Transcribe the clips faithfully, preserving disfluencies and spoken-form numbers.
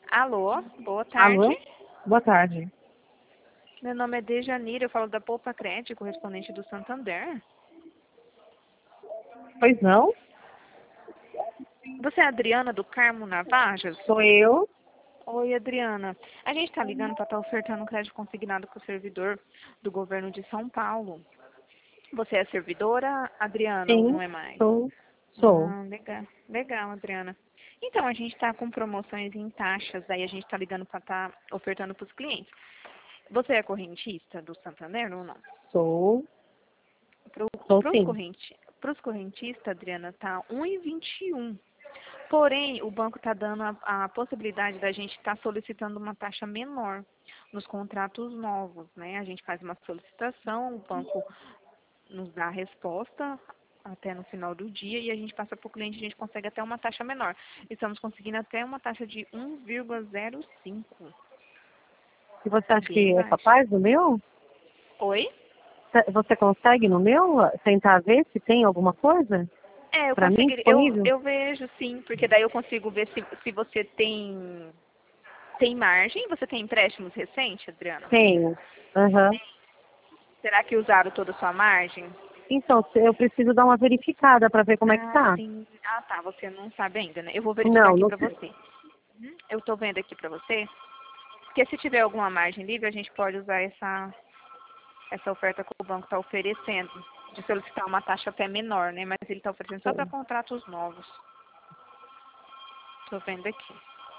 Alô, boa Alô? tarde. Boa tarde. Meu nome é Dejanira, eu falo da Poupa Crédito, correspondente do Santander. Pois não? Você é a Adriana do Carmo Navajas? Sou eu. Oi, Adriana. A gente está ligando para estar ofertando crédito consignado para o servidor do governo de São Paulo. Você é servidora, Adriana, ou não Sim, é mais? sou. Sou. Ah, legal, legal, Adriana. Então, a gente está com promoções em taxas, aí a gente está ligando para estar ofertando para os clientes. Você é correntista do Santander ou não? Sou. Sou Para os sim. correnti, pros correntistas, Adriana, tá um e vinte e um. Porém, o banco está dando a, a possibilidade da gente estar solicitando uma taxa menor nos contratos novos, né? A gente faz uma solicitação, o banco nos dá a resposta até no final do dia e a gente passa para o cliente, a gente consegue até uma taxa menor. Estamos conseguindo até uma taxa de um vírgula zero cinco. E você É acha bem que é baixo. capaz do meu? Oi? Cê- Você consegue no meu tentar ver se tem alguma coisa É, eu para mim conseguiria, eu, disponível? eu vejo sim, porque daí eu consigo ver se, se você tem, tem margem. Você tem empréstimos recentes, Adriana? Tenho. Aham. Será que usaram toda a sua margem? Então, se- eu preciso dar uma verificada para ver como é que Ah, tá. sim. Ah, tá. Você não sabe ainda, né? Eu vou verificar Não, aqui não pra sei. você. Uhum. Eu tô vendo aqui pra você. Porque se tiver alguma margem livre, a gente pode usar essa, essa oferta que o banco está oferecendo. De solicitar uma taxa até menor, né? Mas ele está oferecendo só para contratos novos. Tô vendo aqui.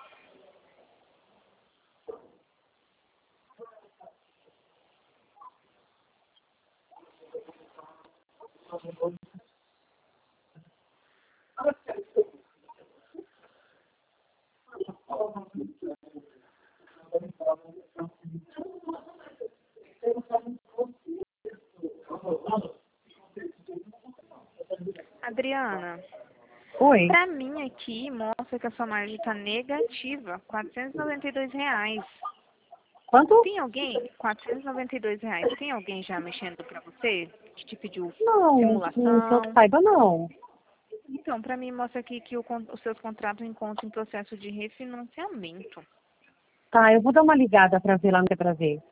Adriana, Oi. pra mim aqui mostra que a sua margem está negativa, quatrocentos e noventa e dois reais. Quanto? Tem alguém, quatrocentos e noventa e dois reais, tem alguém já mexendo pra você? Que te pediu Não, não que eu simulação? saiba não. Então, pra mim mostra aqui que o con- os seus contratos encontram em processo de refinanciamento. Tá, eu vou dar uma ligada para ver lá, não é para ver.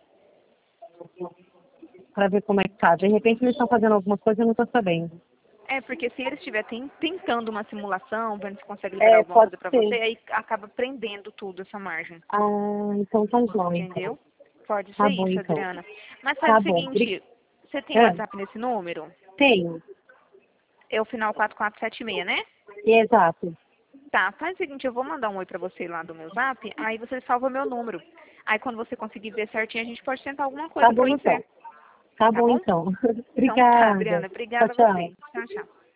Para ver como é que tá. De repente eles estão fazendo alguma coisa e eu não tô sabendo. É, porque se ele estiver ten- tentando uma simulação, vendo se consegue liberar É, alguma pode coisa pra você, ser. aí acaba prendendo tudo essa margem. Ah, então tá jóia, então. Entendeu? Pode Tá ser bom, isso, então. Adriana. Mas faz Tá o bom. Bri- seguinte, você tem É, WhatsApp nesse número? tenho. É o final quatro quatro sete seis, né? Exato. Tá, faz o seguinte, eu vou mandar um oi pra você lá do meu zap, aí você salva meu número. Aí quando você conseguir ver certinho, a gente pode tentar alguma Tá coisa pra bom, então. você. Tá Tá bom, bom? então. Então tá, Obrigada. Adriana. Tchau, Obrigada a tchau. você. Tchau, tchau.